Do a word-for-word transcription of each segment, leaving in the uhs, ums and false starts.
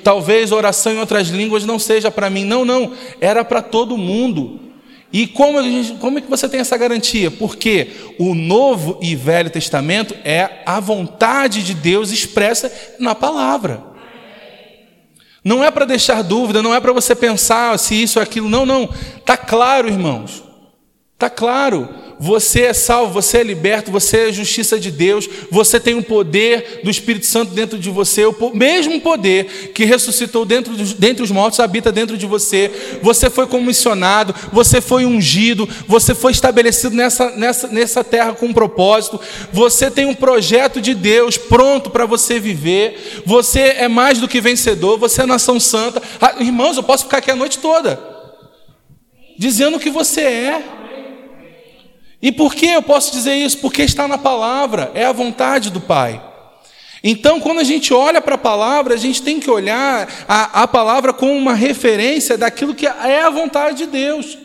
talvez oração em outras línguas não seja para mim. Não, não, era para todo mundo. E como, a gente, como é que você tem essa garantia? Porque o Novo e Velho Testamento é a vontade de Deus expressa na palavra. Não é para deixar dúvida, não é para você pensar se isso ou aquilo. Não, não. Está claro, irmãos. Está claro. Você é salvo, você é liberto, você é a justiça de Deus, você tem o poder do Espírito Santo dentro de você, o mesmo poder que ressuscitou dentro dos, dentre os mortos habita dentro de você. Você foi comissionado, você foi ungido, você foi estabelecido nessa, nessa, nessa terra com um propósito. Você tem um projeto de Deus pronto para você viver. Você é mais do que vencedor, você é nação santa. Ah, irmãos, eu posso ficar aqui a noite toda dizendo o que você é. E por que eu posso dizer isso? Porque está na palavra, é a vontade do Pai. Então, quando a gente olha para a palavra, a gente tem que olhar a, a palavra como uma referência daquilo que é a vontade de Deus.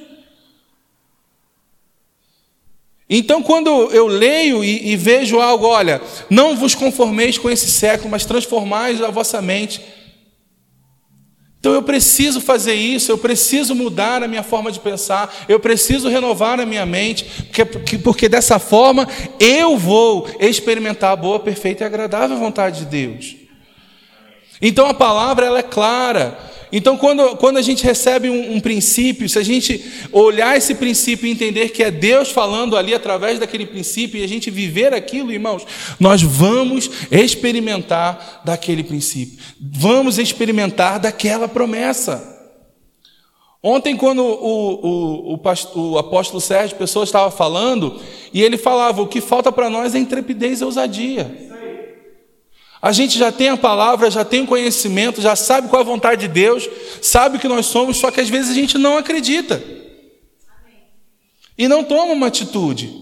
Então, quando eu leio e, e vejo algo, olha, não vos conformeis com esse século, mas transformais a vossa mente. Então eu preciso fazer isso, eu preciso mudar a minha forma de pensar, eu preciso renovar a minha mente, porque, porque dessa forma eu vou experimentar a boa, perfeita e agradável vontade de Deus. Então a palavra ela é clara. Então quando, quando a gente recebe um, um princípio, se a gente olhar esse princípio e entender que é Deus falando ali através daquele princípio e a gente viver aquilo, irmãos, nós vamos experimentar daquele princípio, vamos experimentar daquela promessa. Ontem quando o, o, o, pastor, o apóstolo Sérgio Pessoa estava falando, e ele falava, o que falta para nós é intrepidez e ousadia. A gente já tem a palavra, já tem o conhecimento, já sabe qual é a vontade de Deus, sabe o que nós somos, só que às vezes a gente não acredita. E não toma uma atitude.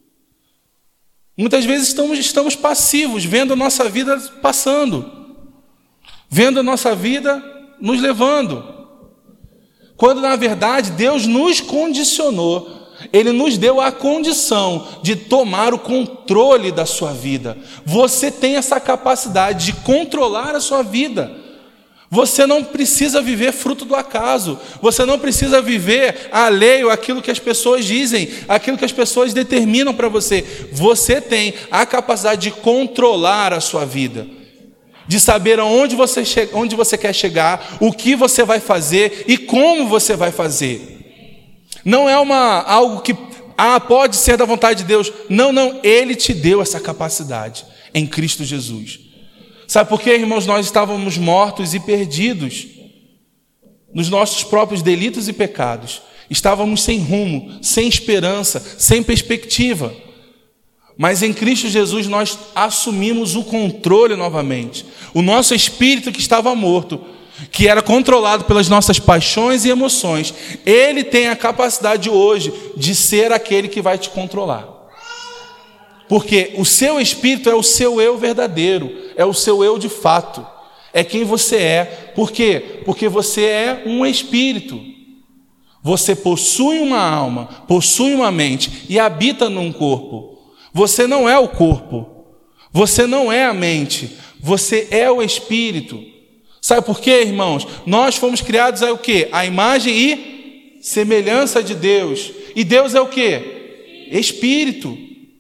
Muitas vezes estamos, estamos passivos, vendo a nossa vida passando, vendo a nossa vida nos levando. Quando na verdade Deus nos condicionou, Ele nos deu a condição de tomar o controle da sua vida. Você tem essa capacidade de controlar a sua vida. Você não precisa viver fruto do acaso. Você não precisa viver alheio àquilo que as pessoas dizem, aquilo que as pessoas determinam para você. Você tem a capacidade de controlar a sua vida, de saber aonde você, che- onde você quer chegar, o que você vai fazer e como você vai fazer. Não é uma, algo que ah, pode ser da vontade de Deus. Não, não. Ele te deu essa capacidade em Cristo Jesus. Sabe por quê, irmãos? Nós estávamos mortos e perdidos nos nossos próprios delitos e pecados. Estávamos sem rumo, sem esperança, sem perspectiva. Mas em Cristo Jesus nós assumimos o controle novamente. O nosso espírito que estava morto, que era controlado pelas nossas paixões e emoções, ele tem a capacidade hoje de ser aquele que vai te controlar. Porque o seu espírito é o seu eu verdadeiro, é o seu eu de fato, é quem você é. Por quê? Porque você é um espírito. Você possui uma alma, possui uma mente e habita num corpo. Você não é o corpo, você não é a mente, você é o espírito. Sabe por quê, irmãos? Nós fomos criados a o quê? A imagem e semelhança de Deus. E Deus é o quê? Espírito.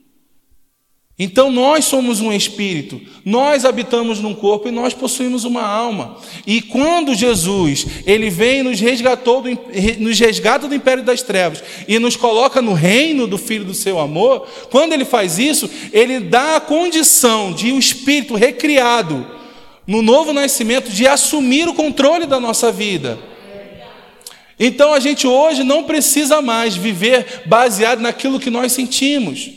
Então nós somos um espírito. Nós habitamos num corpo e nós possuímos uma alma. E quando Jesus, ele vem e nos resgatou, do, nos resgata do império das trevas e nos coloca no reino do Filho do seu amor, quando ele faz isso, ele dá a condição de um espírito recriado no novo nascimento, de assumir o controle da nossa vida. Então a gente hoje não precisa mais viver baseado naquilo que nós sentimos.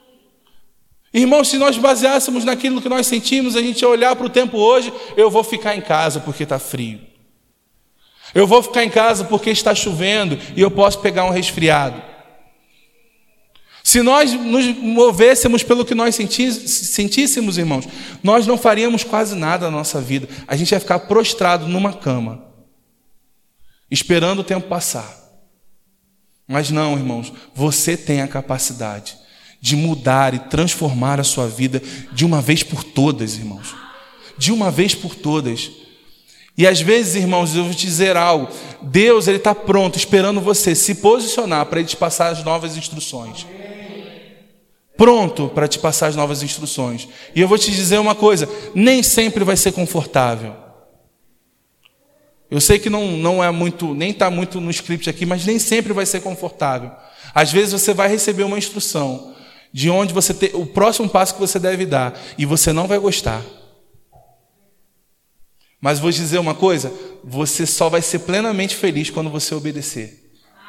Irmãos, se nós baseássemos naquilo que nós sentimos, a gente ia olhar para o tempo hoje, eu vou ficar em casa porque está frio. Eu vou ficar em casa porque está chovendo e eu posso pegar um resfriado. Se nós nos movêssemos pelo que nós sentíssemos, irmãos, nós não faríamos quase nada na nossa vida. A gente ia ficar prostrado numa cama, esperando o tempo passar. Mas não, irmãos, você tem a capacidade de mudar e transformar a sua vida de uma vez por todas, irmãos. De uma vez por todas. E às vezes, irmãos, eu vou te dizer algo. Deus, Ele está pronto, esperando você se posicionar para Ele te passar as novas instruções. Pronto para te passar as novas instruções. E eu vou te dizer uma coisa, nem sempre vai ser confortável. Eu sei que não, não é muito, nem está muito no script aqui, mas nem sempre vai ser confortável. Às vezes você vai receber uma instrução de onde você tem, o próximo passo que você deve dar, e você não vai gostar. Mas vou te dizer uma coisa, você só vai ser plenamente feliz quando você obedecer.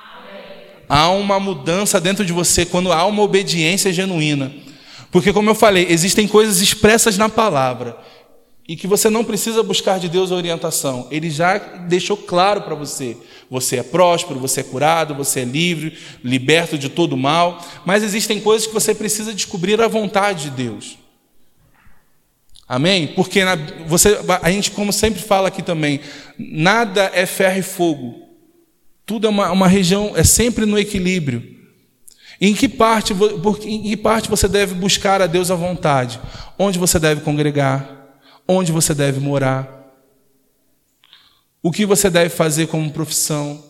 Há uma mudança dentro de você quando há uma obediência genuína. Porque, como eu falei, existem coisas expressas na palavra e que você não precisa buscar de Deus a orientação. Ele já deixou claro para você. Você é próspero, você é curado, você é livre, liberto de todo mal. Mas existem coisas que você precisa descobrir a vontade de Deus. Amém? Porque na, você, a gente, como sempre fala aqui também, nada é ferro e fogo. Tudo é uma, uma região, é sempre no equilíbrio. Em que parte, em que parte você deve buscar a Deus à vontade? Onde você deve congregar? Onde você deve morar? O que você deve fazer como profissão?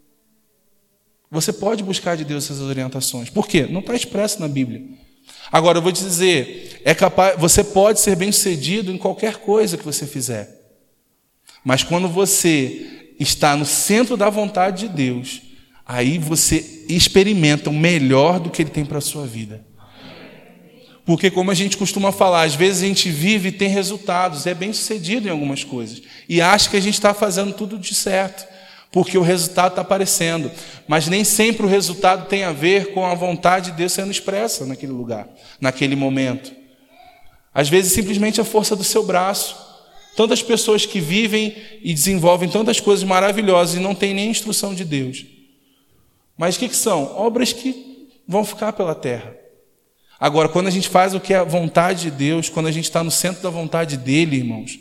Você pode buscar de Deus essas orientações. Por quê? Não está expresso na Bíblia. Agora, eu vou te dizer, é capaz, você pode ser bem-sucedido em qualquer coisa que você fizer. Mas quando você está no centro da vontade de Deus, aí você experimenta o melhor do que Ele tem para a sua vida. Porque, como a gente costuma falar, às vezes a gente vive e tem resultados, é bem-sucedido em algumas coisas, e acha que a gente está fazendo tudo de certo, porque o resultado está aparecendo. Mas nem sempre o resultado tem a ver com a vontade de Deus sendo expressa naquele lugar, naquele momento. Às vezes, simplesmente a força do seu braço. Tantas pessoas que vivem e desenvolvem tantas coisas maravilhosas e não têm nem instrução de Deus. Mas o que, que são? Obras que vão ficar pela terra. Agora, quando a gente faz o que é a vontade de Deus, quando a gente está no centro da vontade dEle, irmãos,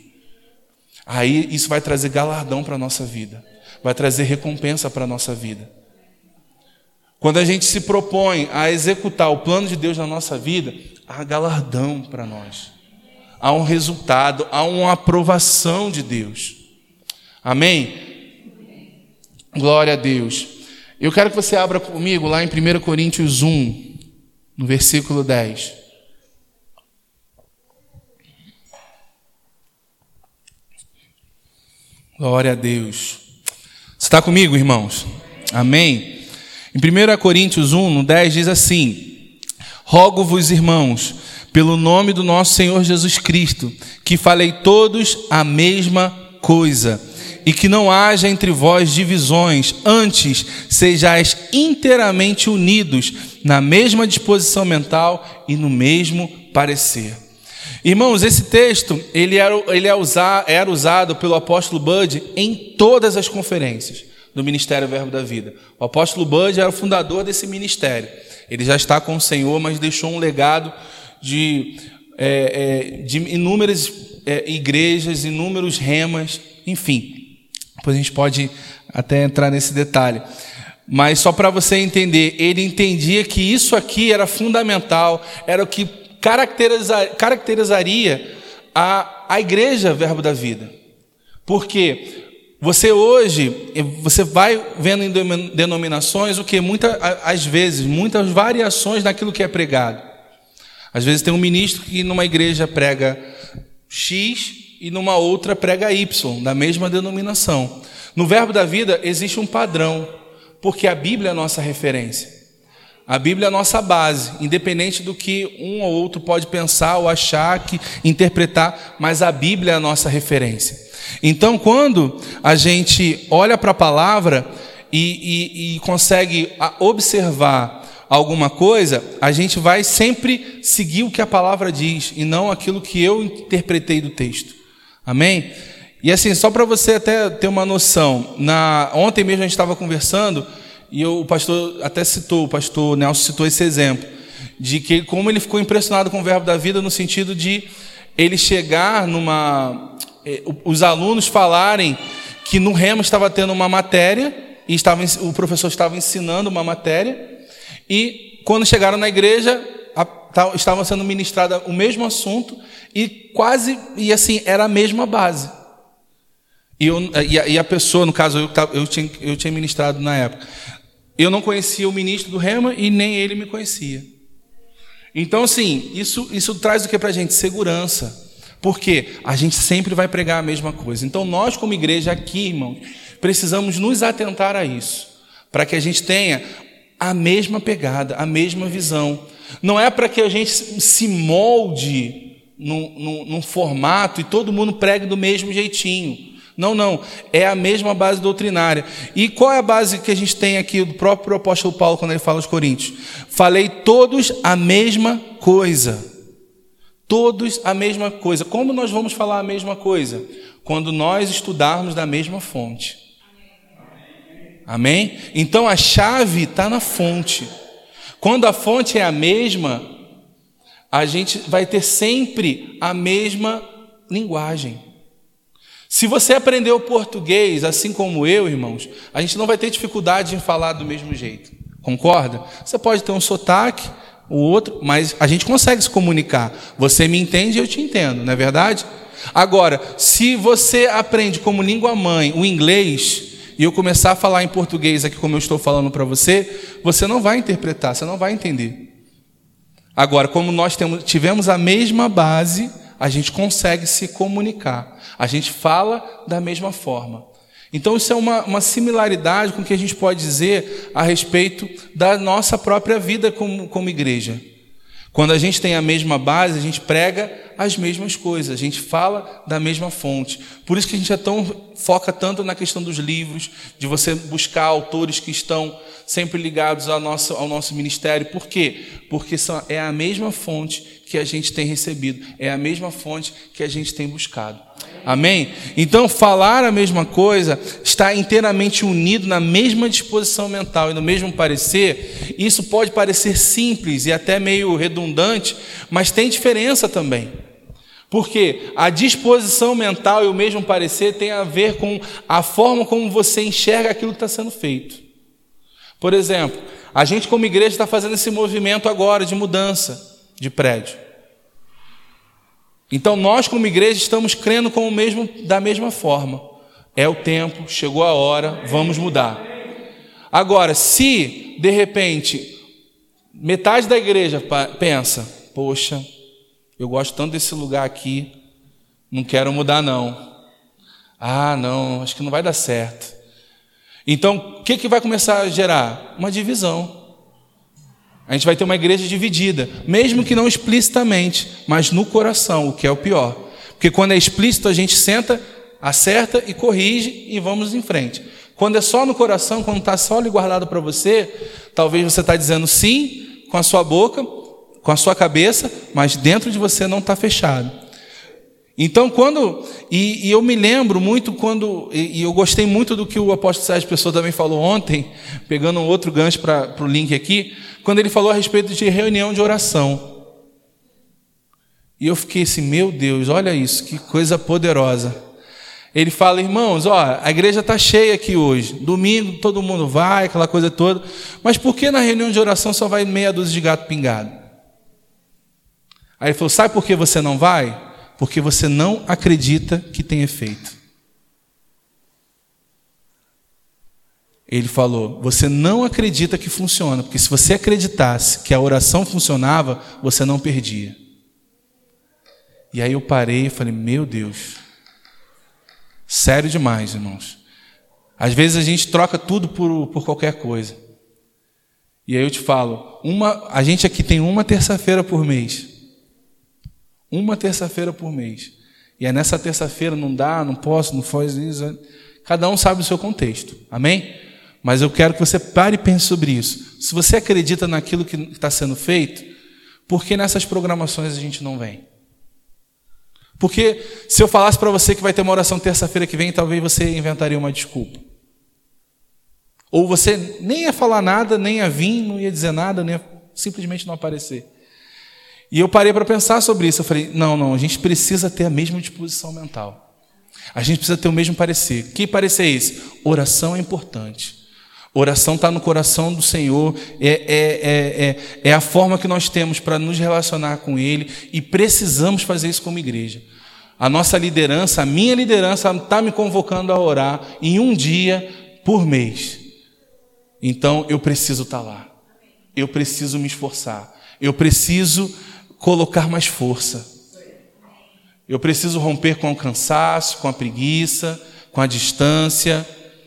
aí isso vai trazer galardão para a nossa vida. Vai trazer recompensa para a nossa vida. Quando a gente se propõe a executar o plano de Deus na nossa vida, há galardão para nós. Há um resultado, há uma aprovação de Deus. Amém? Glória a Deus. Eu quero que você abra comigo lá em primeira Coríntios um, no versículo dez. Glória a Deus. Você está comigo, irmãos? Amém? Em primeira Coríntios um, no dez, diz assim: rogo-vos, irmãos, pelo nome do nosso Senhor Jesus Cristo, que falei todos a mesma coisa, e que não haja entre vós divisões, antes sejais inteiramente unidos na mesma disposição mental e no mesmo parecer. Irmãos, esse texto ele era, ele é usar, era usado pelo apóstolo Bud em todas as conferências do Ministério Verbo da Vida. O apóstolo Bud era o fundador desse ministério. Ele já está com o Senhor, mas deixou um legado de, é, é, de inúmeras é, igrejas, inúmeros remas, enfim. Depois a gente pode até entrar nesse detalhe. Mas só para você entender, ele entendia que isso aqui era fundamental, era o que caracteriza, caracterizaria a, a igreja Verbo da Vida. Porque você hoje, você vai vendo em denominações o que muitas, às vezes, muitas variações naquilo que é pregado. Às vezes tem um ministro que numa igreja prega X e numa outra prega Y, da mesma denominação. No Verbo da Vida existe um padrão, porque a Bíblia é a nossa referência. A Bíblia é a nossa base, independente do que um ou outro pode pensar ou achar, que interpretar, mas a Bíblia é a nossa referência. Então, quando a gente olha para a palavra e, e, e consegue observar alguma coisa, a gente vai sempre seguir o que a palavra diz e não aquilo que eu interpretei do texto. Amém? E assim, só para você até ter uma noção, na, ontem mesmo a gente estava conversando e eu, o pastor até citou, o pastor Nelson citou esse exemplo, de que como ele ficou impressionado com o Verbo da Vida no sentido de ele chegar numa... os alunos falarem que no Rema estava tendo uma matéria e estava, o professor estava ensinando uma matéria e quando chegaram na igreja estava sendo ministrado o mesmo assunto e quase, e assim, era a mesma base. E, eu, e, a, e a pessoa, no caso, eu, eu, tinha, eu tinha ministrado na época, eu não conhecia o ministro do Rema e nem ele me conhecia. Então, assim, isso, isso traz o que para a gente? Segurança. Porque a gente sempre vai pregar a mesma coisa. Então, nós como igreja aqui, irmãos, precisamos nos atentar a isso, para que a gente tenha a mesma pegada, a mesma visão. Não é para que a gente se molde num, num, num formato e todo mundo pregue do mesmo jeitinho. Não, não. É a mesma base doutrinária. E qual é a base que a gente tem aqui do próprio apóstolo Paulo quando ele fala aos Coríntios? Falei todos a mesma coisa. Todos a mesma coisa. Como nós vamos falar a mesma coisa? Quando nós estudarmos da mesma fonte. Amém? Então a chave está na fonte. Quando a fonte é a mesma, a gente vai ter sempre a mesma linguagem. Se você aprendeu português, assim como eu, irmãos, a gente não vai ter dificuldade em falar do mesmo jeito. Concorda? Você pode ter um sotaque, o outro, mas a gente consegue se comunicar. Você me entende e eu te entendo, não é verdade? Agora, se você aprende como língua mãe o inglês e eu começar a falar em português aqui como eu estou falando para você, você não vai interpretar, você não vai entender. Agora, como nós temos, tivemos a mesma base, a gente consegue se comunicar. A gente fala da mesma forma. Então, isso é uma, uma similaridade com o que a gente pode dizer a respeito da nossa própria vida como, como igreja. Quando a gente tem a mesma base, a gente prega as mesmas coisas, a gente fala da mesma fonte. Por isso que a gente é tão, foca tanto na questão dos livros, de você buscar autores que estão sempre ligados ao nosso, ao nosso ministério. Por quê? Porque são, é a mesma fonte que a gente tem recebido, é a mesma fonte que a gente tem buscado. Amém? Então, falar a mesma coisa, estar inteiramente unido na mesma disposição mental e no mesmo parecer, isso pode parecer simples e até meio redundante, mas tem diferença também. Porque a disposição mental e o mesmo parecer tem a ver com a forma como você enxerga aquilo que está sendo feito. Por exemplo, a gente como igreja está fazendo esse movimento agora de mudança de prédio. Então, nós como igreja estamos crendo com o mesmo, da mesma forma. É o tempo, chegou a hora, vamos mudar. Agora, se, de repente, metade da igreja pensa, poxa, eu gosto tanto desse lugar aqui, não quero mudar não. Ah, não, acho que não vai dar certo. Então, o que, que vai começar a gerar? Uma divisão. A gente vai ter uma igreja dividida, mesmo que não explicitamente, mas no coração, o que é o pior. Porque quando é explícito, a gente senta, acerta e corrige e vamos em frente. Quando é só no coração, quando está só ali guardado para você, talvez você está dizendo sim com a sua boca, com a sua cabeça, mas dentro de você não está fechado. Então, quando... E, e eu me lembro muito quando... E, e eu gostei muito do que o apóstolo Sérgio Pessoa também falou ontem, pegando um outro gancho para o link aqui, quando ele falou a respeito de reunião de oração. E eu fiquei assim, meu Deus, olha isso, que coisa poderosa. Ele fala, irmãos, ó, a igreja está cheia aqui hoje. Domingo todo mundo vai, aquela coisa toda. Mas por que na reunião de oração só vai meia dúzia de gato pingado? Aí ele falou, sabe por que você não vai? Porque você não acredita que tem efeito. Ele falou, você não acredita que funciona, porque se você acreditasse que a oração funcionava, você não perdia. E aí eu parei e falei, meu Deus, sério demais, irmãos. Às vezes a gente troca tudo por, por qualquer coisa. E aí eu te falo, uma, a gente aqui tem uma terça-feira por mês. Uma terça-feira por mês. E é nessa terça-feira, não dá, não posso, não faz isso. Cada um sabe o seu contexto. Amém? Mas eu quero que você pare e pense sobre isso. Se você acredita naquilo que está sendo feito, por que nessas programações a gente não vem? Porque se eu falasse para você que vai ter uma oração terça-feira que vem, talvez você inventaria uma desculpa. Ou você nem ia falar nada, nem ia vir, não ia dizer nada, nem ia simplesmente não aparecer. E eu parei para pensar sobre isso. Eu falei, não, não, a gente precisa ter a mesma disposição mental. A gente precisa ter o mesmo parecer. Que parecer é esse? Oração é importante. Oração está no coração do Senhor, é, é, é, é, é a forma que nós temos para nos relacionar com Ele e precisamos fazer isso como igreja. A nossa liderança, a minha liderança está me convocando a orar em um dia por mês. Então eu preciso estar lá. Eu preciso me esforçar. Eu preciso colocar mais força. Eu preciso romper com o cansaço, com a preguiça, com a distância.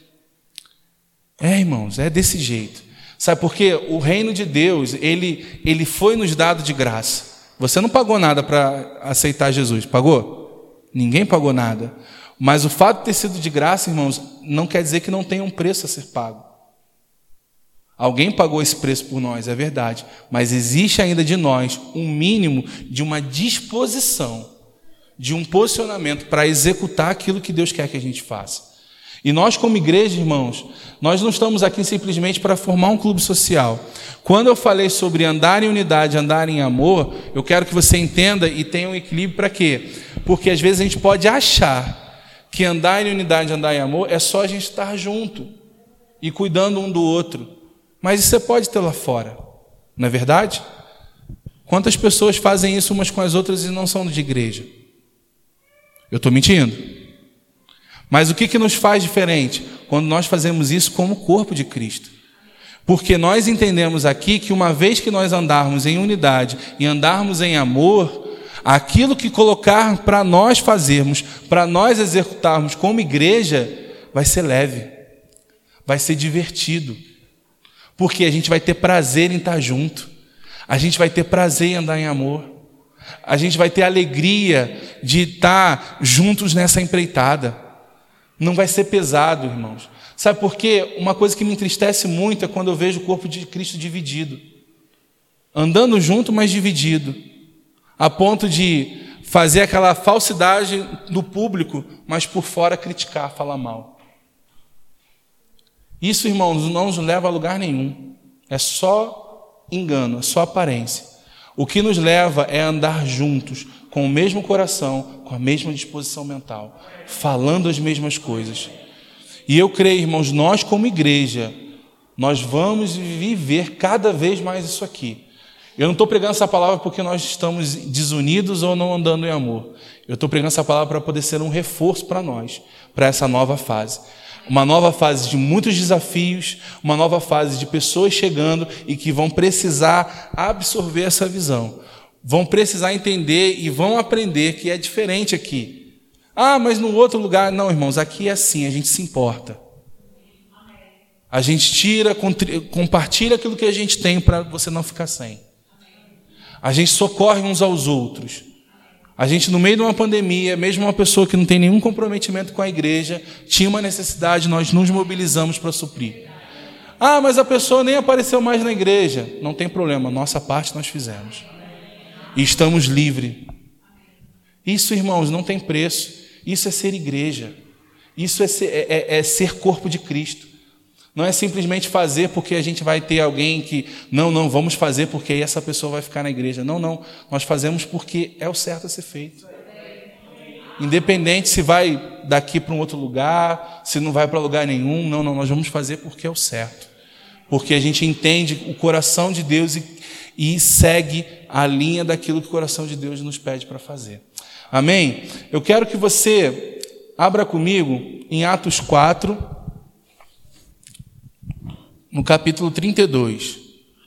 É, irmãos, é desse jeito. Sabe por quê? O reino de Deus, ele, ele foi nos dado de graça. Você não pagou nada para aceitar Jesus, pagou? Ninguém pagou nada. Mas o fato de ter sido de graça, irmãos, não quer dizer que não tenha um preço a ser pago. Alguém pagou esse preço por nós, é verdade. Mas existe ainda de nós um mínimo de uma disposição, de um posicionamento para executar aquilo que Deus quer que a gente faça. E nós, como igreja, irmãos, nós não estamos aqui simplesmente para formar um clube social. Quando eu falei sobre andar em unidade, andar em amor, eu quero que você entenda e tenha um equilíbrio para quê? Porque às vezes a gente pode achar que andar em unidade, andar em amor, é só a gente estar junto e cuidando um do outro. Mas isso você pode ter lá fora, não é verdade? Quantas pessoas fazem isso umas com as outras e não são de igreja? Eu estou mentindo? Mas o que, que nos faz diferente? Quando nós fazemos isso como corpo de Cristo. Porque nós entendemos aqui que uma vez que nós andarmos em unidade e andarmos em amor, aquilo que colocar para nós fazermos, para nós executarmos como igreja, vai ser leve, vai ser divertido. Porque a gente vai ter prazer em estar junto, a gente vai ter prazer em andar em amor, a gente vai ter alegria de estar juntos nessa empreitada. Não vai ser pesado, irmãos. Sabe por quê? Uma coisa que me entristece muito é quando eu vejo o corpo de Cristo dividido. Andando junto, mas dividido. A ponto de fazer aquela falsidade do público, mas por fora criticar, falar mal. Isso, irmãos, não nos leva a lugar nenhum. É só engano, é só aparência. O que nos leva é andar juntos, com o mesmo coração, com a mesma disposição mental, falando as mesmas coisas. E eu creio, irmãos, nós como igreja, nós vamos viver cada vez mais isso aqui. Eu não estou pregando essa palavra porque nós estamos desunidos ou não andando em amor. Eu estou pregando essa palavra para poder ser um reforço para nós, para essa nova fase. Uma nova fase de muitos desafios, uma nova fase de pessoas chegando e que vão precisar absorver essa visão. Vão precisar entender e vão aprender que é diferente aqui. Ah, mas no outro lugar... Não, irmãos, aqui é assim, a gente se importa. A gente tira, compartilha aquilo que a gente tem para você não ficar sem. A gente socorre uns aos outros. A gente, no meio de uma pandemia, mesmo uma pessoa que não tem nenhum comprometimento com a igreja, tinha uma necessidade, nós nos mobilizamos para suprir. Ah, mas a pessoa nem apareceu mais na igreja. Não tem problema, nossa parte nós fizemos. E estamos livres. Isso, irmãos, não tem preço. Isso é ser igreja. Isso é ser, é, é, é ser corpo de Cristo. Não é simplesmente fazer porque a gente vai ter alguém que... Não, não, vamos fazer porque aí essa pessoa vai ficar na igreja. Não, não. Nós fazemos porque é o certo a ser feito. Independente se vai daqui para um outro lugar, se não vai para lugar nenhum. Não, não. Nós vamos fazer porque é o certo. Porque a gente entende o coração de Deus e, e segue a linha daquilo que o coração de Deus nos pede para fazer. Amém? Eu quero que você abra comigo em Atos quatro... no capítulo trinta e dois.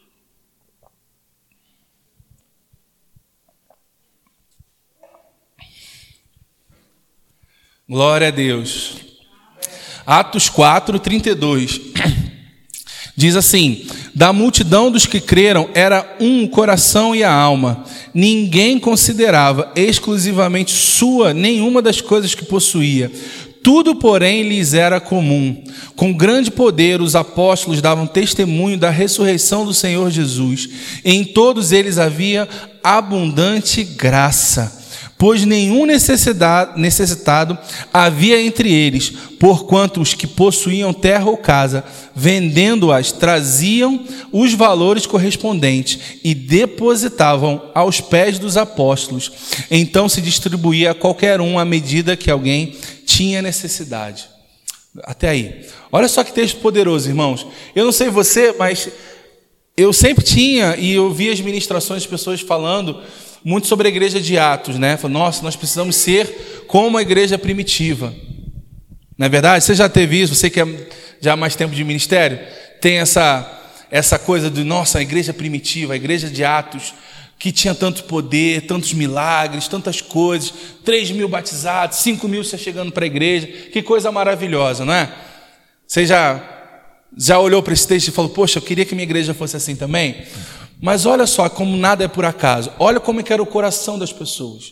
Glória a Deus. Atos quatro, trinta e dois. Diz assim: da multidão dos que creram era um coração e a alma. Ninguém considerava exclusivamente sua nenhuma das coisas que possuía. Tudo, porém, lhes era comum. Com grande poder, os apóstolos davam testemunho da ressurreição do Senhor Jesus. Em todos eles havia abundante graça, pois nenhum necessitado havia entre eles, porquanto os que possuíam terra ou casa, vendendo-as, traziam os valores correspondentes e depositavam aos pés dos apóstolos. Então se distribuía a qualquer um à medida que alguém tinha necessidade. Até aí. Olha só que texto poderoso, irmãos. Eu não sei você, mas eu sempre tinha, e eu vi as ministrações de pessoas falando muito sobre a igreja de Atos, né? Falou, nossa, nós precisamos ser como a igreja primitiva. Não é verdade? Você já teve isso? Você que é já há mais tempo de ministério, tem essa, essa coisa de, nossa, a igreja primitiva, a igreja de Atos, que tinha tanto poder, tantos milagres, tantas coisas, três mil batizados, cinco mil chegando para a igreja, que coisa maravilhosa, não é? Você já... Já olhou para esse texto e falou, poxa, eu queria que minha igreja fosse assim também? Mas olha só como nada é por acaso. Olha como é que era o coração das pessoas.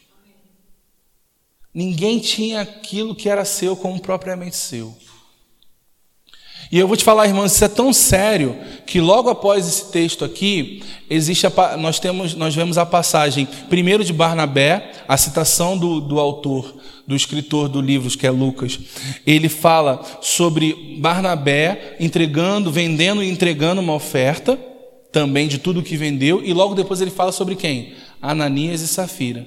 Ninguém tinha aquilo que era seu como propriamente seu. E eu vou te falar, irmãos, isso é tão sério que logo após esse texto aqui, existe a, nós, temos, nós vemos a passagem primeiro de Barnabé, a citação do, do autor, do escritor do livro, que é Lucas. Ele fala sobre Barnabé entregando, vendendo e entregando uma oferta, também de tudo o que vendeu, e logo depois ele fala sobre quem? Ananias e Safira.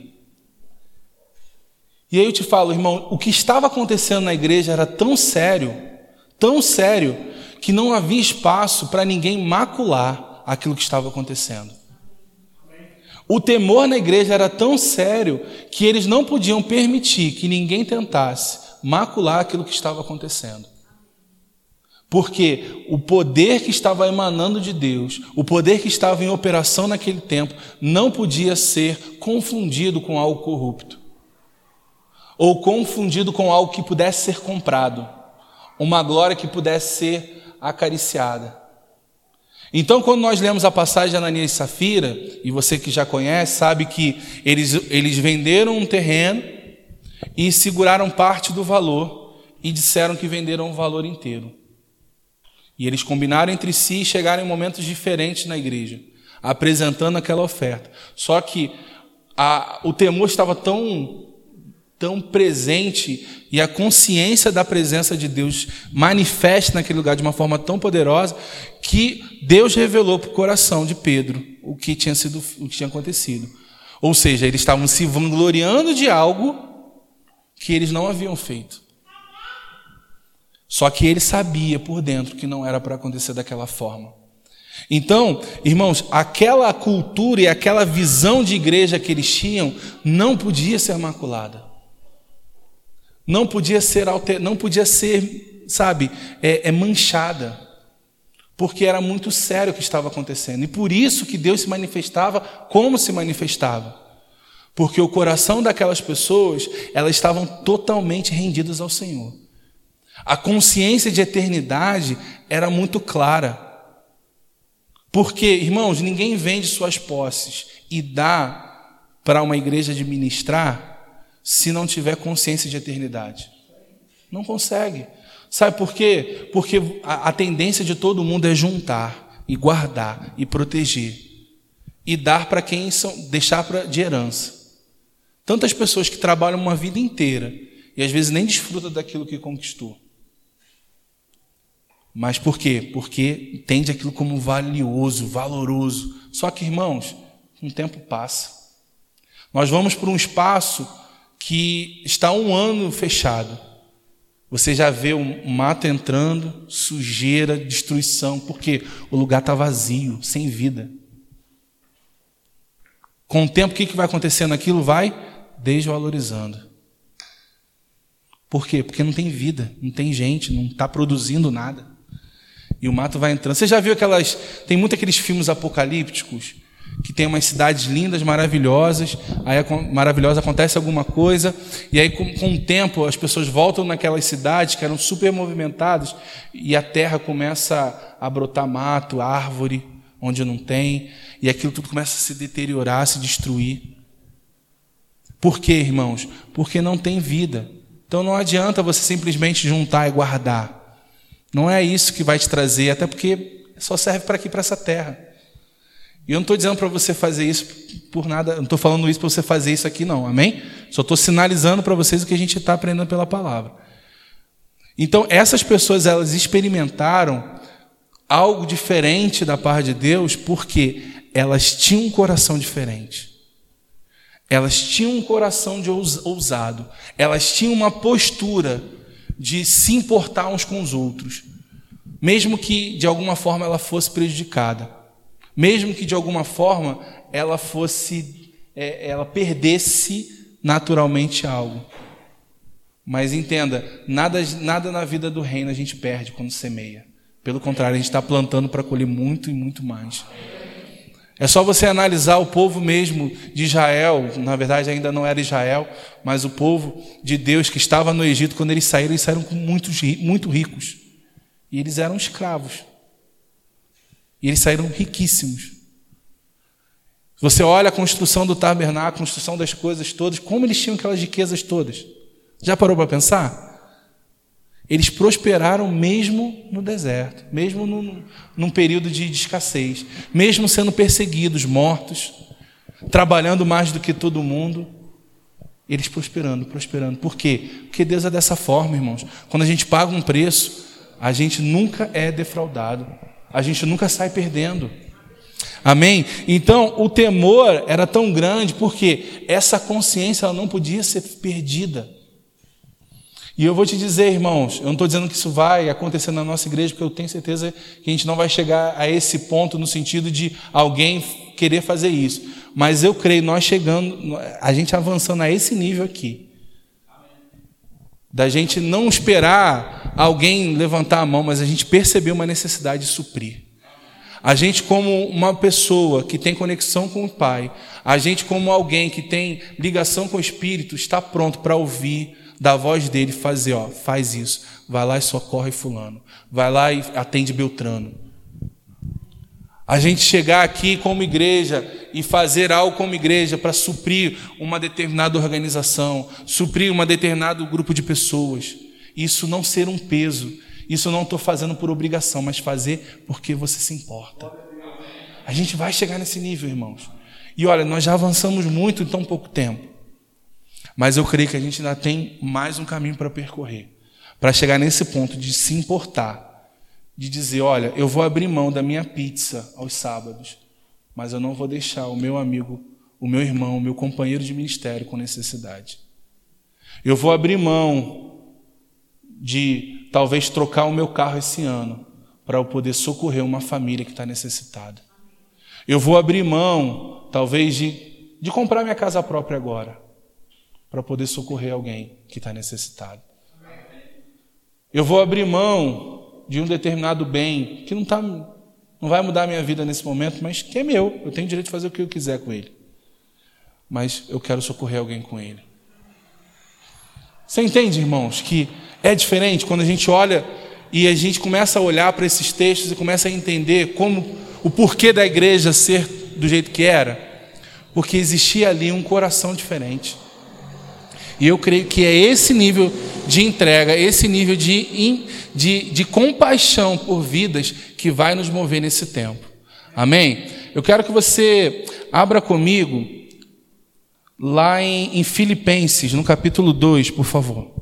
E aí eu te falo, irmão, o que estava acontecendo na igreja era tão sério, tão sério, que não havia espaço para ninguém macular aquilo que estava acontecendo. O temor na igreja era tão sério que eles não podiam permitir que ninguém tentasse macular aquilo que estava acontecendo. Porque o poder que estava emanando de Deus, o poder que estava em operação naquele tempo, não podia ser confundido com algo corrupto. Ou confundido com algo que pudesse ser comprado. Uma glória que pudesse ser acariciada. Então, quando nós lemos a passagem de Ananias e Safira, e você que já conhece, sabe que eles, eles venderam um terreno e seguraram parte do valor e disseram que venderam o valor inteiro. E eles combinaram entre si e chegaram em momentos diferentes na igreja, apresentando aquela oferta. Só que a, o temor estava tão... tão presente e a consciência da presença de Deus manifesta naquele lugar de uma forma tão poderosa que Deus revelou para o coração de Pedro o que tinha sido, o que tinha acontecido. Ou seja, eles estavam se vangloriando de algo que eles não haviam feito. Só que ele sabia por dentro que não era para acontecer daquela forma. Então, irmãos, aquela cultura e aquela visão de igreja que eles tinham não podia ser maculada. Não podia ser, alter... não podia ser, sabe, é, é manchada, porque era muito sério o que estava acontecendo. E por isso que Deus se manifestava como se manifestava. Porque o coração daquelas pessoas, elas estavam totalmente rendidas ao Senhor. A consciência de eternidade era muito clara. Porque, irmãos, ninguém vende suas posses e dá para uma igreja administrar se não tiver consciência de eternidade. Não consegue. Sabe por quê? Porque a, a tendência de todo mundo é juntar, e guardar, e proteger. E dar para quem são, deixar pra, de herança. Tantas pessoas que trabalham uma vida inteira, e às vezes nem desfrutam daquilo que conquistou. Mas por quê? Porque entende aquilo como valioso, valoroso. Só que, irmãos, um tempo passa. Nós vamos para um espaço que está um ano fechado. Você já vê um mato entrando, sujeira, destruição, porque o lugar está vazio, sem vida. Com o tempo, o que vai acontecendo? Aquilo vai desvalorizando. Por quê? Porque não tem vida, não tem gente, não está produzindo nada. E o mato vai entrando. Você já viu aquelas... Tem muito aqueles filmes apocalípticos que tem umas cidades lindas, maravilhosas, aí maravilhosa, acontece alguma coisa, e aí com, com o tempo as pessoas voltam naquelas cidades que eram super movimentadas, e a terra começa a brotar mato, árvore, onde não tem, e aquilo tudo começa a se deteriorar, a se destruir. Por quê, irmãos? Porque não tem vida. Então não adianta você simplesmente juntar e guardar. Não é isso que vai te trazer, até porque só serve para aqui, para essa terra. E eu não estou dizendo para você fazer isso por nada, não estou falando isso para você fazer isso aqui não, amém? Só estou sinalizando para vocês o que a gente está aprendendo pela palavra. Então, essas pessoas, elas experimentaram algo diferente da parte de Deus, porque elas tinham um coração diferente. Elas tinham um coração de ousado. Elas tinham uma postura de se importar uns com os outros, mesmo que de alguma forma ela fosse prejudicada. Mesmo que de alguma forma ela fosse é, ela perdesse naturalmente algo. Mas entenda, nada, nada na vida do reino a gente perde quando semeia. Pelo contrário, a gente está plantando para colher muito e muito mais. É só você analisar o povo mesmo de Israel, na verdade ainda não era Israel, mas o povo de Deus que estava no Egito, quando eles saíram, eles saíram com muitos, muito ricos. E eles eram escravos. E eles saíram riquíssimos. Você olha a construção do tabernáculo, a construção das coisas todas, como eles tinham aquelas riquezas todas. Já parou para pensar? Eles prosperaram mesmo no deserto, mesmo num, num período de, de escassez, mesmo sendo perseguidos, mortos, trabalhando mais do que todo mundo, eles prosperando, prosperando. Por quê? Porque Deus é dessa forma, irmãos. Quando a gente paga um preço, a gente nunca é defraudado, a gente nunca sai perdendo. Amém? Então, o temor era tão grande porque essa consciência ela não podia ser perdida. E eu vou te dizer, irmãos, eu não estou dizendo que isso vai acontecer na nossa igreja, porque eu tenho certeza que a gente não vai chegar a esse ponto no sentido de alguém querer fazer isso. Mas eu creio, nós chegando, a gente avançando a esse nível aqui, da gente não esperar alguém levantar a mão, mas a gente perceber uma necessidade de suprir. A gente como uma pessoa que tem conexão com o Pai, a gente como alguém que tem ligação com o Espírito, está pronto para ouvir da voz dele, fazer, ó, faz isso, vai lá e socorre fulano, vai lá e atende Beltrano. A gente chegar aqui como igreja e fazer algo como igreja para suprir uma determinada organização, suprir um determinado grupo de pessoas. Isso não ser um peso, isso não estou fazendo por obrigação, mas fazer porque você se importa. A gente vai chegar nesse nível, irmãos. E olha, nós já avançamos muito em tão pouco tempo. Mas eu creio que a gente ainda tem mais um caminho para percorrer, para chegar nesse ponto de se importar, de dizer, olha, eu vou abrir mão da minha pizza aos sábados, mas eu não vou deixar o meu amigo, o meu irmão, o meu companheiro de ministério com necessidade. Eu vou abrir mão de talvez trocar o meu carro esse ano para eu poder socorrer uma família que está necessitada. Eu vou abrir mão, talvez, de, de comprar minha casa própria agora, para poder socorrer alguém que está necessitado. Eu vou abrir mão de um determinado bem que não, tá, não vai mudar a minha vida nesse momento, mas que é meu. Eu tenho direito de fazer o que eu quiser com ele. Mas eu quero socorrer alguém com ele. Você entende, irmãos, que é diferente quando a gente olha e a gente começa a olhar para esses textos e começa a entender como o porquê da igreja ser do jeito que era? Porque existia ali um coração diferente. E eu creio que é esse nível de entrega, esse nível de, de, de compaixão por vidas que vai nos mover nesse tempo. Amém? Eu quero que você abra comigo lá em, em Filipenses, no capítulo dois, por favor.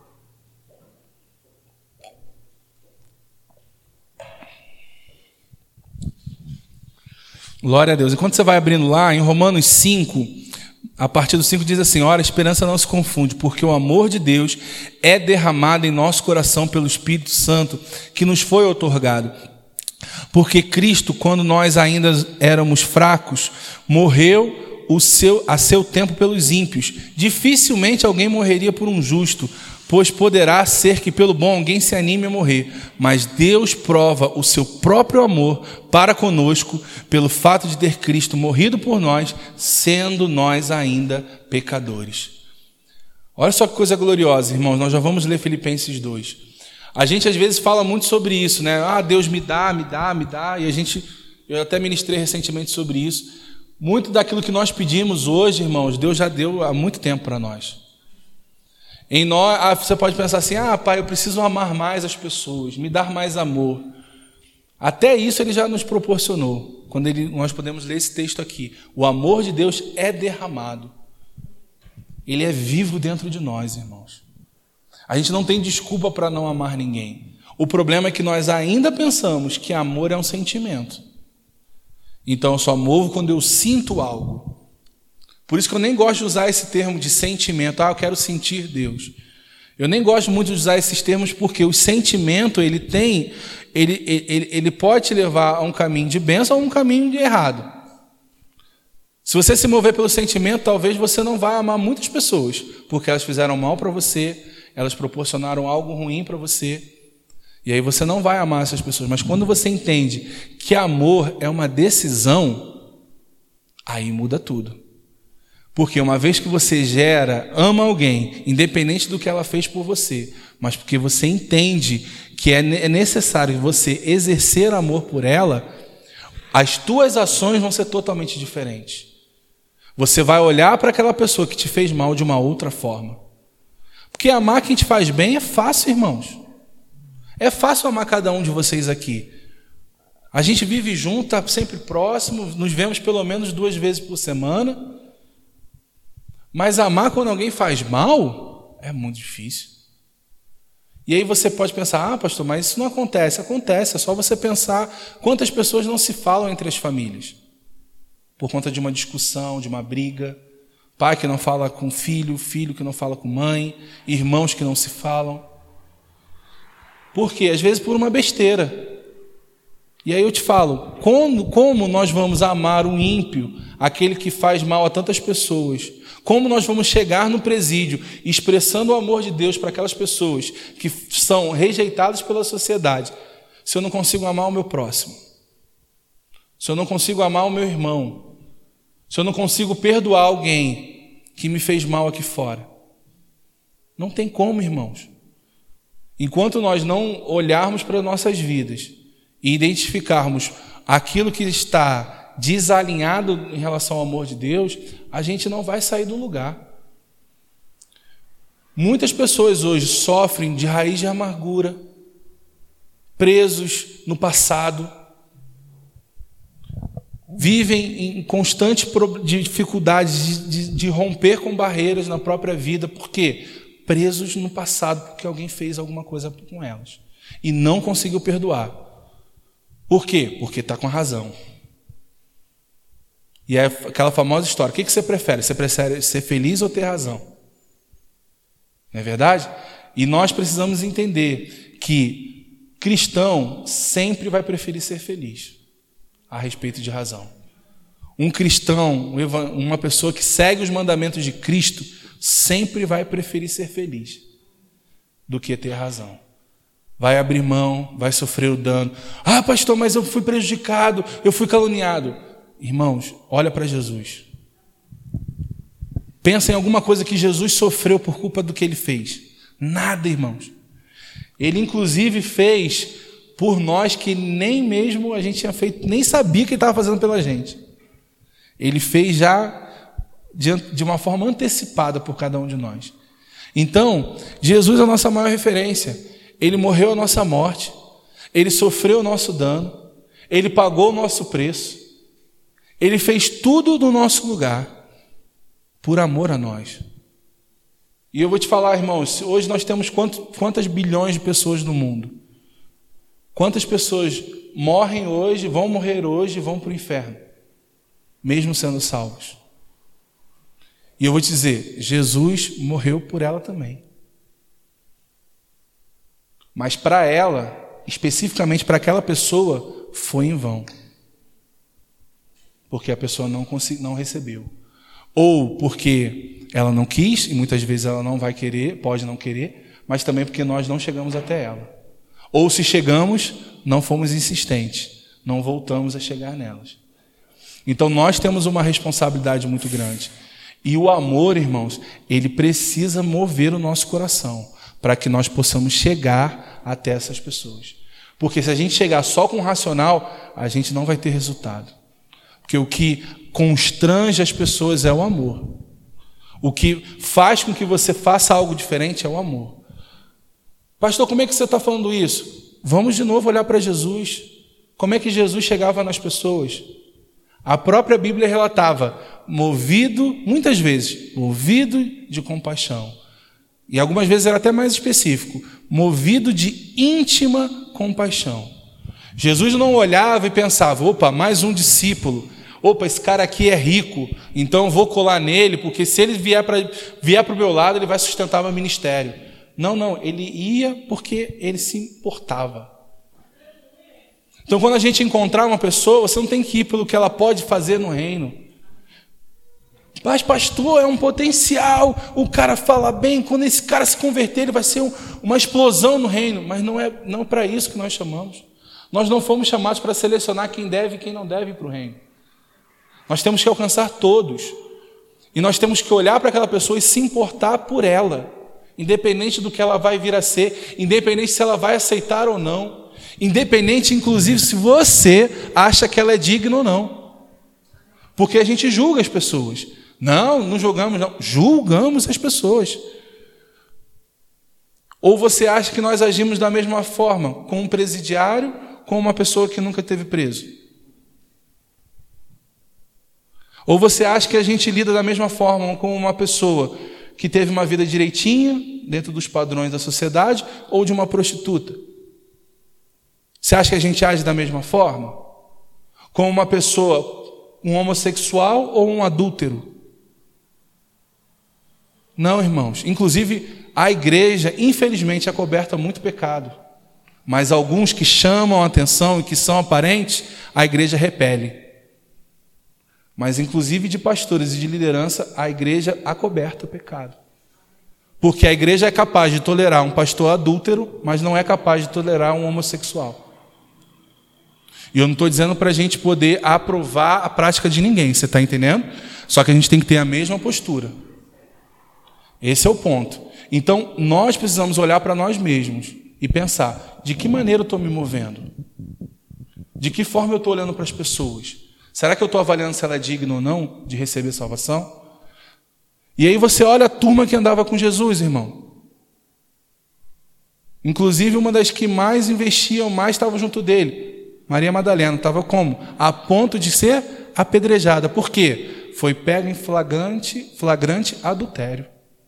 Glória a Deus. Enquanto você vai abrindo lá, em Romanos cinco... a partir do cinco diz assim, ora, a esperança não se confunde, porque o amor de Deus é derramado em nosso coração pelo Espírito Santo, que nos foi outorgado. Porque Cristo, quando nós ainda éramos fracos, morreu o seu, a seu tempo pelos ímpios. Dificilmente alguém morreria por um justo, pois poderá ser que pelo bom alguém se anime a morrer. Mas Deus prova o seu próprio amor para conosco, pelo fato de ter Cristo morrido por nós, sendo nós ainda pecadores. Olha só que coisa gloriosa, irmãos. Nós já vamos ler Filipenses dois. A gente às vezes fala muito sobre isso, né? Ah, Deus me dá, me dá, me dá. E a gente, eu até ministrei recentemente sobre isso. Muito daquilo que nós pedimos hoje, irmãos, Deus já deu há muito tempo para nós. Em nós, ah, você pode pensar assim, ah, pai, eu preciso amar mais as pessoas, me dar mais amor. Até isso ele já nos proporcionou. Quando ele, nós podemos ler esse texto aqui. O amor de Deus é derramado. Ele é vivo dentro de nós, irmãos. A gente não tem desculpa para não amar ninguém. O problema é que nós ainda pensamos que amor é um sentimento. Então eu só movo quando eu sinto algo. Por isso que eu nem gosto de usar esse termo de sentimento. Ah, eu quero sentir Deus. Eu nem gosto muito de usar esses termos porque o sentimento, ele tem, ele, ele, ele pode te levar a um caminho de bênção ou a um caminho de errado. Se você se mover pelo sentimento, talvez você não vá amar muitas pessoas, porque elas fizeram mal para você, elas proporcionaram algo ruim para você, e aí você não vai amar essas pessoas. Mas quando você entende que amor é uma decisão, aí muda tudo. Porque uma vez que você gera, ama alguém, independente do que ela fez por você, mas porque você entende que é necessário você exercer amor por ela, as tuas ações vão ser totalmente diferentes. Você vai olhar para aquela pessoa que te fez mal de uma outra forma. Porque amar quem te faz bem é fácil, irmãos. É fácil amar cada um de vocês aqui. A gente vive junto, está sempre próximo, nos vemos pelo menos duas vezes por semana. Mas amar quando alguém faz mal é muito difícil. E aí você pode pensar, ah, pastor, mas isso não acontece. Acontece, é só você pensar quantas pessoas não se falam entre as famílias. Por conta de uma discussão, de uma briga. Pai que não fala com filho, filho que não fala com mãe, irmãos que não se falam. Por quê? Às vezes por uma besteira. E aí eu te falo, como, como nós vamos amar o ímpio, aquele que faz mal a tantas pessoas? Como nós vamos chegar no presídio expressando o amor de Deus para aquelas pessoas que são rejeitadas pela sociedade, se eu não consigo amar o meu próximo? Se eu não consigo amar o meu irmão? Se eu não consigo perdoar alguém que me fez mal aqui fora? Não tem como, irmãos. Enquanto nós não olharmos para nossas vidas e identificarmos aquilo que está desalinhado em relação ao amor de Deus, a gente não vai sair do lugar. Muitas pessoas hoje sofrem de raiz de amargura, presos no passado, vivem em constante dificuldade de, de, de romper com barreiras na própria vida. Por quê? Presos no passado porque alguém fez alguma coisa com elas e não conseguiu perdoar. Por quê? Porque está com razão. E é aquela famosa história, o que você prefere? Você prefere ser feliz ou ter razão? Não é verdade? E nós precisamos entender que cristão sempre vai preferir ser feliz a respeito de razão. Um cristão, uma pessoa que segue os mandamentos de Cristo, sempre vai preferir ser feliz do que ter razão. Vai abrir mão, vai sofrer o dano. Ah, pastor, mas eu fui prejudicado, eu fui caluniado. Irmãos, olha para Jesus. Pensa em alguma coisa que Jesus sofreu por culpa do que ele fez. Nada, irmãos. Ele inclusive fez por nós que nem mesmo a gente tinha feito, nem sabia que ele estava fazendo pela gente. Ele fez já de uma forma antecipada por cada um de nós. Então, Jesus é a nossa maior referência. Ele morreu a nossa morte, ele sofreu o nosso dano, ele pagou o nosso preço, ele fez tudo no nosso lugar, por amor a nós. E eu vou te falar, irmãos, hoje nós temos quantos, quantas bilhões de pessoas no mundo? Quantas pessoas morrem hoje, vão morrer hoje e vão para o inferno, mesmo sendo salvos? E eu vou te dizer, Jesus morreu por ela também. Mas para ela, especificamente para aquela pessoa, foi em vão. Porque a pessoa não, consegui, não recebeu. Ou porque ela não quis, e muitas vezes ela não vai querer, pode não querer, mas também porque nós não chegamos até ela. Ou se chegamos, não fomos insistentes, não voltamos a chegar nelas. Então nós temos uma responsabilidade muito grande. E o amor, irmãos, ele precisa mover o nosso coração para que nós possamos chegar até essas pessoas. Porque se a gente chegar só com o racional, a gente não vai ter resultado. Porque o que constrange as pessoas é o amor. O que faz com que você faça algo diferente é o amor. Pastor, como é que você está falando isso? Vamos de novo olhar para Jesus. Como é que Jesus chegava nas pessoas? A própria Bíblia relatava, movido, muitas vezes, movido de compaixão. E algumas vezes era até mais específico, movido de íntima compaixão. Jesus não olhava e pensava, opa, mais um discípulo. Opa, esse cara aqui é rico, então eu vou colar nele, porque se ele vier para vier para o meu lado, ele vai sustentar meu ministério. Não, não, ele ia porque ele se importava. Então, quando a gente encontrar uma pessoa, você não tem que ir pelo que ela pode fazer no reino. Mas pastor, é um potencial, o cara fala bem, quando esse cara se converter, ele vai ser um, uma explosão no reino. Mas não é não para isso que nós chamamos. Nós não fomos chamados para selecionar quem deve e quem não deve ir para o reino. Nós temos que alcançar todos. E nós temos que olhar para aquela pessoa e se importar por ela, independente do que ela vai vir a ser, independente se ela vai aceitar ou não, independente, inclusive, se você acha que ela é digna ou não. Porque a gente julga as pessoas. Não, não julgamos, não. Julgamos as pessoas. Ou você acha que nós agimos da mesma forma com um presidiário, com uma pessoa que nunca esteve preso? Ou você acha que a gente lida da mesma forma com uma pessoa que teve uma vida direitinha, dentro dos padrões da sociedade, ou de uma prostituta? Você acha que a gente age da mesma forma? Com uma pessoa, um homossexual ou um adúltero? Não, irmãos. Inclusive, a igreja, infelizmente, é coberta muito pecado. Mas alguns que chamam a atenção e que são aparentes, a igreja repele. Mas, inclusive, de pastores e de liderança, a igreja acoberta o pecado. Porque a igreja é capaz de tolerar um pastor adúltero, mas não é capaz de tolerar um homossexual. E eu não estou dizendo para a gente poder aprovar a prática de ninguém, você está entendendo? Só que a gente tem que ter a mesma postura. Esse é o ponto. Então, nós precisamos olhar para nós mesmos e pensar, de que maneira eu estou me movendo? De que forma eu estou olhando para as pessoas? Será que eu estou avaliando se ela é digna ou não de receber salvação? E aí você olha a turma que andava com Jesus, irmão. Inclusive uma das que mais investiam, mais estava junto dele. Maria Madalena estava como? A ponto de ser apedrejada. Por quê? Foi pega em flagrante, flagrante adultério.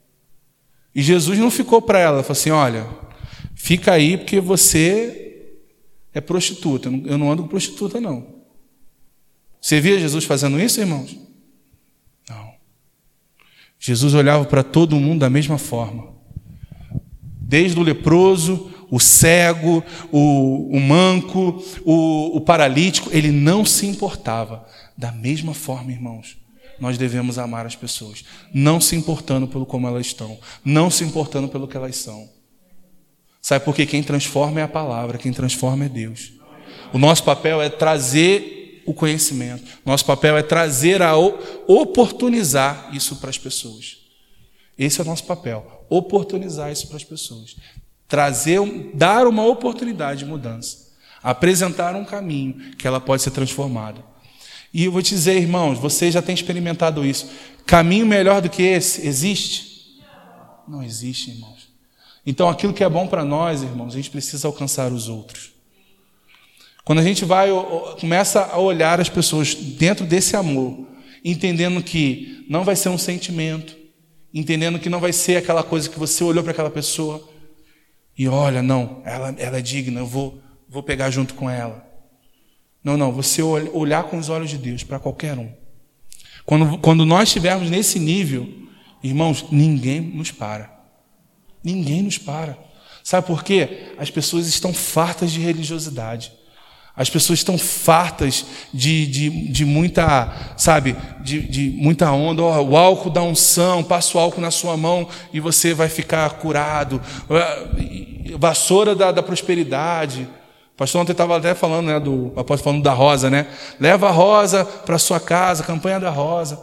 E Jesus não ficou para ela, falou assim, olha, fica aí porque você é prostituta. Eu não ando com prostituta, não. Você via Jesus fazendo isso, irmãos? Não. Jesus olhava para todo mundo da mesma forma. Desde o leproso, o cego, o, o manco, o, o paralítico, ele não se importava. Da mesma forma, irmãos, nós devemos amar as pessoas, não se importando pelo como elas estão, não se importando pelo que elas são. Sabe por quê? Quem transforma é a palavra, quem transforma é Deus. O nosso papel é trazer o conhecimento, nosso papel é trazer, a oportunizar isso para as pessoas. Esse é o nosso papel, oportunizar isso para as pessoas. Trazer, dar uma oportunidade de mudança, apresentar um caminho que ela pode ser transformada. E eu vou te dizer, irmãos, você já tem experimentado isso. Caminho melhor do que esse existe? Não existe, irmãos. Então, aquilo que é bom para nós, irmãos, a gente precisa alcançar os outros. Quando a gente vai, começa a olhar as pessoas dentro desse amor, entendendo que não vai ser um sentimento, entendendo que não vai ser aquela coisa que você olhou para aquela pessoa e olha, não, ela, ela é digna, eu vou, vou pegar junto com ela. Não, não, você olhar com os olhos de Deus para qualquer um. Quando, quando nós estivermos nesse nível, irmãos, ninguém nos para. Ninguém nos para. Sabe por quê? As pessoas estão fartas de religiosidade. As pessoas estão fartas de, de, de muita, sabe, de, de muita onda. Oh, o álcool da unção, passa o álcool na sua mão e você vai ficar curado. Vassoura da, da prosperidade. O pastor ontem estava até falando, né, do o apóstolo falando da rosa, né? Leva a rosa para sua casa, campanha da rosa.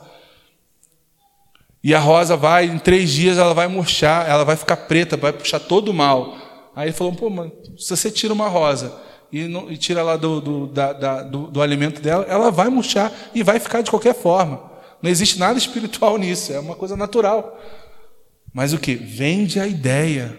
E a rosa vai, em três dias ela vai murchar, ela vai ficar preta, vai puxar todo o mal. Aí ele falou, pô, mano, se você tira uma rosa e, não, e tira lá do, do, da, da, do, do alimento dela, ela vai murchar e vai ficar de qualquer forma. Não existe nada espiritual nisso, é uma coisa natural. Mas o que? Vende a ideia.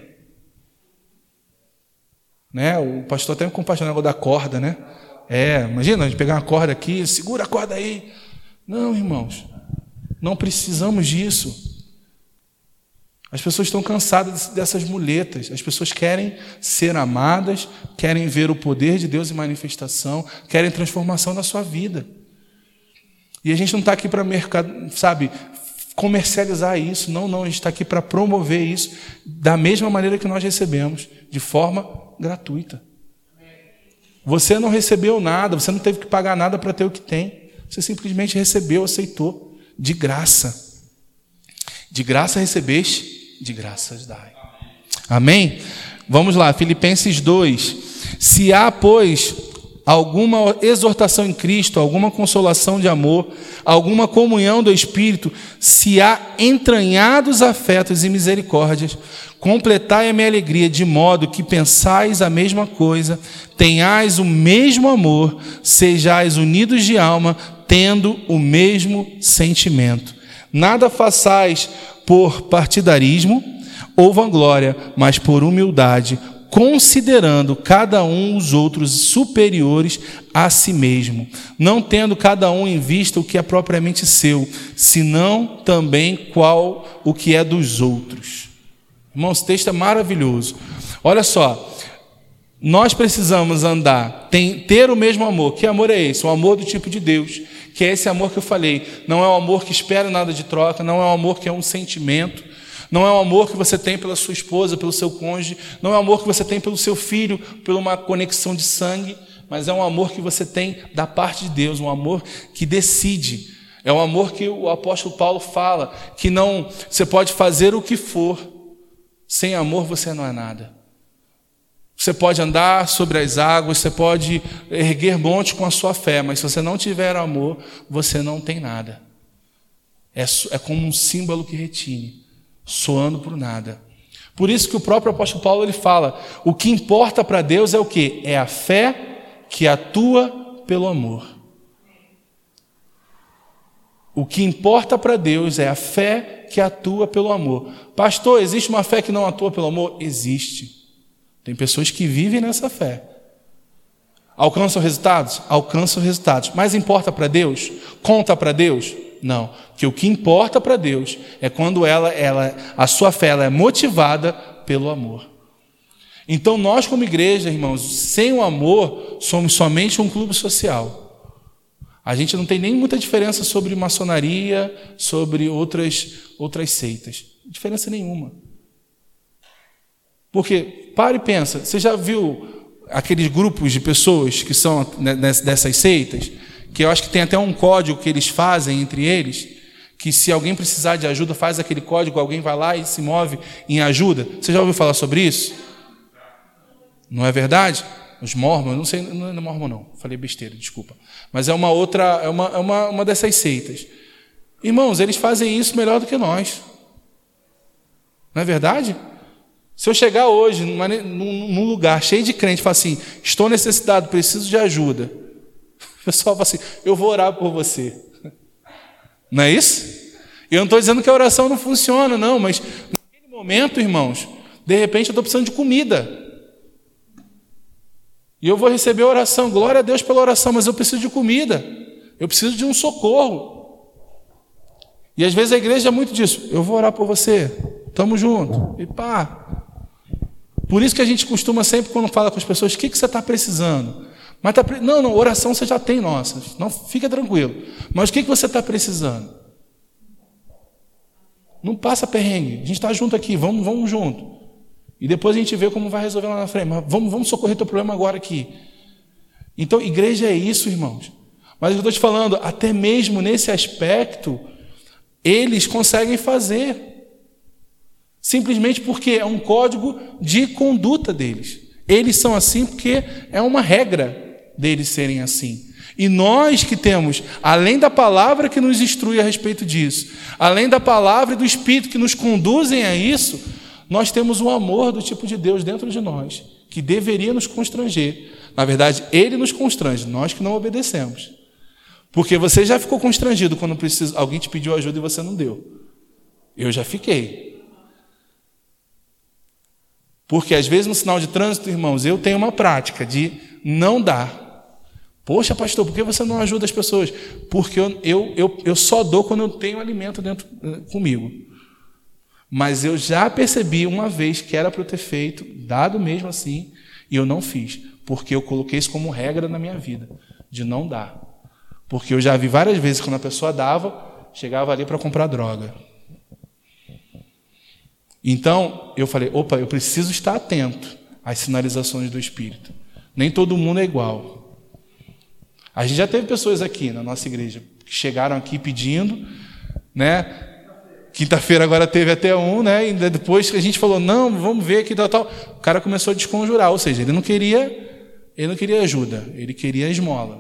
Né? O pastor até me compartilhou o negócio da corda, né? É, imagina, a gente pegar uma corda aqui, segura a corda aí. Não, irmãos, não precisamos disso. As pessoas estão cansadas dessas muletas. As pessoas querem ser amadas, querem ver o poder de Deus em manifestação, querem transformação na sua vida. E a gente não está aqui para mercado, sabe, comercializar isso. Não, não, a gente está aqui para promover isso da mesma maneira que nós recebemos, de forma gratuita. Você não recebeu nada, você não teve que pagar nada para ter o que tem. Você simplesmente recebeu, aceitou. de graça. De graça recebeste, de graças dai. Amém? Vamos lá, Filipenses dois. Se há, pois, alguma exortação em Cristo, alguma consolação de amor, alguma comunhão do Espírito, se há entranhados afetos e misericórdias, completai a minha alegria, de modo que pensais a mesma coisa, tenhais o mesmo amor, sejais unidos de alma, tendo o mesmo sentimento. Nada façais por partidarismo ou vanglória, mas por humildade, considerando cada um os outros superiores a si mesmo, não tendo cada um em vista o que é propriamente seu, senão também qual o que é dos outros. Irmãos, esse texto é maravilhoso. Olha só, nós precisamos andar, tem, ter o mesmo amor. Que amor é esse? O amor do tipo de Deus, que é esse amor que eu falei. Não é um amor que espera nada de troca, não é um amor que é um sentimento, não é um amor que você tem pela sua esposa, pelo seu cônjuge, não é um amor que você tem pelo seu filho, por uma conexão de sangue, mas é um amor que você tem da parte de Deus, um amor que decide. É um amor que o apóstolo Paulo fala, que não, você pode fazer o que for, sem amor você não é nada. Você pode andar sobre as águas, você pode erguer montes com a sua fé, mas se você não tiver amor, você não tem nada. É, é como um símbolo que retine, soando por nada. Por isso que o próprio apóstolo Paulo ele fala, o que importa para Deus é o quê? É a fé que atua pelo amor. O que importa para Deus é a fé que atua pelo amor. Pastor, existe uma fé que não atua pelo amor? Existe. Tem pessoas que vivem nessa fé. Alcançam resultados? Alcançam resultados. Mas importa para Deus? Conta para Deus? Não. Porque o que importa para Deus é quando ela, ela, a sua fé ela é motivada pelo amor. Então nós como igreja, irmãos, sem o amor, somos somente um clube social. A gente não tem nem muita diferença sobre maçonaria, sobre outras, outras seitas. Diferença nenhuma. Porque, para e pensa, você já viu aqueles grupos de pessoas que são dessas seitas, que eu acho que tem até um código que eles fazem entre eles, que se alguém precisar de ajuda, faz aquele código, alguém vai lá e se move em ajuda. Você já ouviu falar sobre isso? Não é verdade? Os mormons, não sei, não é mormon não, falei besteira, desculpa. Mas é uma outra, é uma, é uma, uma dessas seitas. Irmãos, eles fazem isso melhor do que nós. Não é verdade? Se eu chegar hoje numa, num lugar cheio de crente e falar assim, estou necessitado, preciso de ajuda, o pessoal fala assim, eu vou orar por você. Não é isso? Eu não estou dizendo que a oração não funciona, não, mas naquele momento, irmãos, de repente eu estou precisando de comida. E eu vou receber a oração, glória a Deus pela oração, mas eu preciso de comida, eu preciso de um socorro. E às vezes a igreja é muito disso, eu vou orar por você, estamos juntos, e pá. Por isso que a gente costuma sempre, quando fala com as pessoas, o que, que você está precisando? Mas tá, não, não, oração você já tem, nossa, não, fica tranquilo. Mas o que, que você está precisando? Não passa perrengue, a gente está junto aqui, vamos, vamos junto. E depois a gente vê como vai resolver lá na frente. Mas vamos, vamos socorrer teu problema agora aqui. Então, igreja é isso, irmãos. Mas eu estou te falando, até mesmo nesse aspecto, eles conseguem fazer. Simplesmente porque é um código de conduta deles. Eles são assim porque é uma regra deles serem assim. E nós que temos, além da palavra que nos instrui a respeito disso, além da palavra e do Espírito que nos conduzem a isso, nós temos um amor do tipo de Deus dentro de nós, que deveria nos constranger. Na verdade, Ele nos constrange, nós que não obedecemos. Porque você já ficou constrangido quando precisa, alguém te pediu ajuda e você não deu. Eu já fiquei. Porque às vezes no sinal de trânsito, irmãos, eu tenho uma prática de não dar. Poxa, pastor, por que você não ajuda as pessoas? Porque eu, eu, eu, eu só dou quando eu tenho alimento dentro comigo. Mas eu já percebi uma vez que era para eu ter feito, dado mesmo assim, e eu não fiz, porque eu coloquei isso como regra na minha vida, de não dar. Porque eu já vi várias vezes quando a pessoa dava, chegava ali para comprar droga. Então, eu falei, opa, eu preciso estar atento às sinalizações do Espírito. Nem todo mundo é igual. A gente já teve pessoas aqui na nossa igreja que chegaram aqui pedindo, né? Quinta-feira agora teve até um, né? E depois que a gente falou, não, vamos ver aqui, tal, tal. O cara começou a desconjurar, ou seja, ele não queria, ele não queria ajuda, ele queria esmola.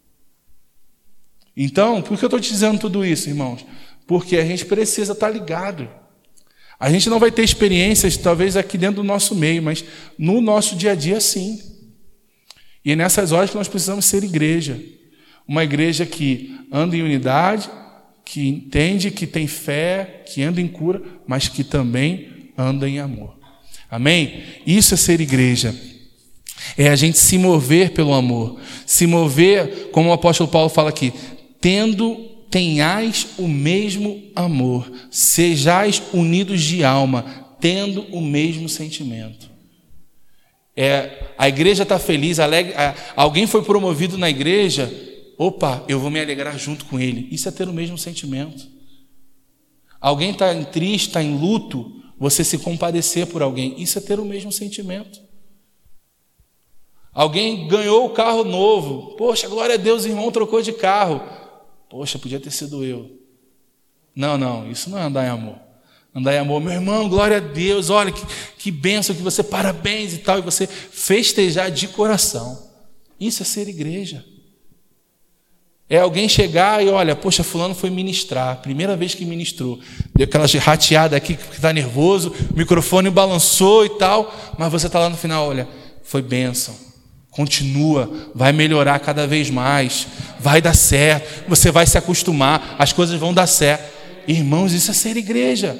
Então, por que eu estou te dizendo tudo isso, irmãos? Porque a gente precisa estar ligado. A gente não vai ter experiências, talvez, aqui dentro do nosso meio, mas no nosso dia a dia, sim. E é nessas horas que nós precisamos ser igreja. Uma igreja que anda em unidade, que entende, que tem fé, que anda em cura, mas que também anda em amor. Amém? Isso é ser igreja. É a gente se mover pelo amor. Se mover, como o apóstolo Paulo fala aqui, tendo, tenhais o mesmo amor, sejais unidos de alma, tendo o mesmo sentimento. É, a igreja está feliz, alegre, alguém foi promovido na igreja, opa, eu vou me alegrar junto com ele. Isso é ter o mesmo sentimento. Alguém está triste, está em luto, você se compadecer por alguém. Isso é ter o mesmo sentimento. Alguém ganhou o carro novo. Poxa, glória a Deus, o irmão trocou de carro. Poxa, podia ter sido eu. Não, não, isso não é andar em amor. Andar em amor, meu irmão, glória a Deus, olha que, que bênção que você, parabéns e tal. E você festejar de coração. Isso é ser igreja. É alguém chegar e olha, poxa, fulano foi ministrar, primeira vez que ministrou, deu aquela rateada aqui que está nervoso, o microfone balançou e tal, mas você está lá no final, olha, foi bênção, continua, vai melhorar cada vez mais, vai dar certo, você vai se acostumar, as coisas vão dar certo. Irmãos, isso é ser igreja.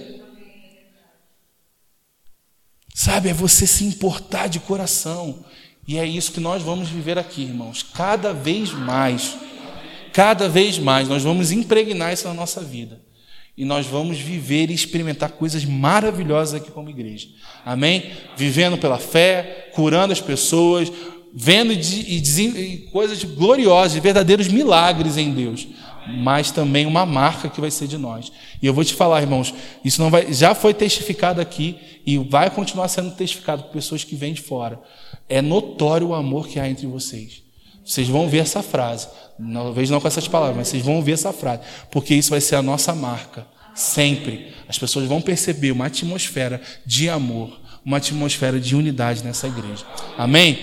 Sabe, é você se importar de coração, e é isso que nós vamos viver aqui, irmãos, cada vez mais. Cada vez mais nós vamos impregnar isso na nossa vida. E nós vamos viver e experimentar coisas maravilhosas aqui como igreja. Amém? Vivendo pela fé, curando as pessoas, vendo e, e, e coisas gloriosas, verdadeiros milagres em Deus. Mas também uma marca que vai ser de nós. E eu vou te falar, irmãos, isso não vai, já foi testificado aqui e vai continuar sendo testificado por pessoas que vêm de fora. É notório o amor que há entre vocês. Vocês vão ver essa frase, talvez não com essas palavras, mas vocês vão ver essa frase, porque isso vai ser a nossa marca, sempre. As pessoas vão perceber uma atmosfera de amor, uma atmosfera de unidade nessa igreja. Amém?